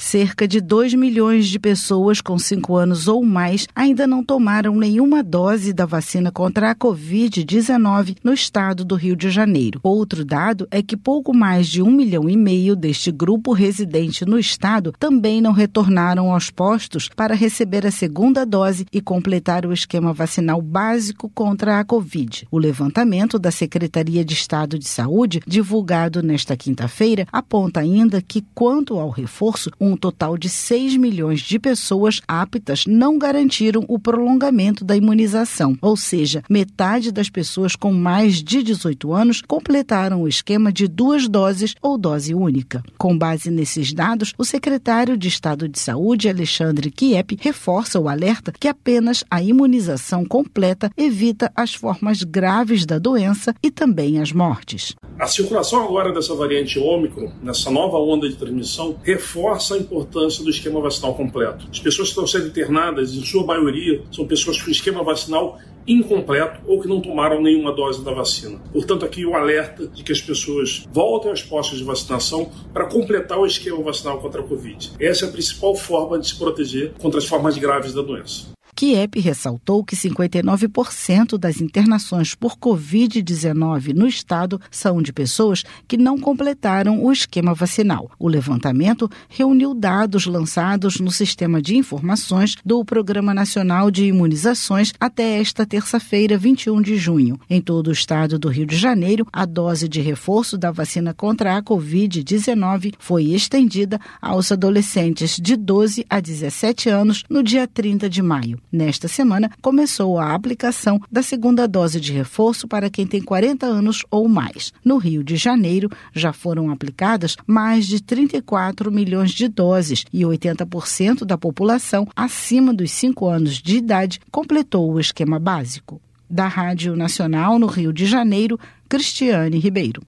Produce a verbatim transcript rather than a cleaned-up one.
cerca de dois milhões de pessoas com cinco anos ou mais ainda não tomaram nenhuma dose da vacina contra a covid dezenove no estado do Rio de Janeiro. Outro dado é que pouco mais de um milhão e meio deste grupo residente no estado também não retornaram aos postos para receber a segunda dose e completar o esquema vacinal básico contra a Covid. O levantamento da Secretaria de Estado de Saúde, divulgado nesta quinta-feira, aponta ainda que, quanto ao reforço, um total de seis milhões de pessoas aptas não garantiram o prolongamento da imunização, ou seja, metade das pessoas com mais de dezoito anos completaram o esquema de duas doses ou dose única. Com base nesses dados, o secretário de Estado de Saúde, Alexandre Chiep, reforça o alerta que apenas a imunização completa evita as formas graves da doença e também as mortes. A circulação agora dessa variante Ômicron, nessa nova onda de transmissão, reforça a importância do esquema vacinal completo. As pessoas que estão sendo internadas, em sua maioria, são pessoas com esquema vacinal incompleto ou que não tomaram nenhuma dose da vacina. Portanto, aqui o alerta de que as pessoas voltem aos postos de vacinação para completar o esquema vacinal contra a Covid. Essa é a principal forma de se proteger contra as formas graves da doença. Chiep ressaltou que cinquenta e nove por cento das internações por covid dezenove no estado são de pessoas que não completaram o esquema vacinal. O levantamento reuniu dados lançados no Sistema de Informações do Programa Nacional de Imunizações até esta terça-feira, vinte e um de junho. Em todo o estado do Rio de Janeiro, a dose de reforço da vacina contra a covid dezenove foi estendida aos adolescentes de doze a dezessete anos no dia trinta de maio. Nesta semana, começou a aplicação da segunda dose de reforço para quem tem quarenta anos ou mais. No Rio de Janeiro, já foram aplicadas mais de trinta e quatro milhões de doses e oitenta por cento da população acima dos cinco anos de idade completou o esquema básico. Da Rádio Nacional no Rio de Janeiro, Cristiane Ribeiro.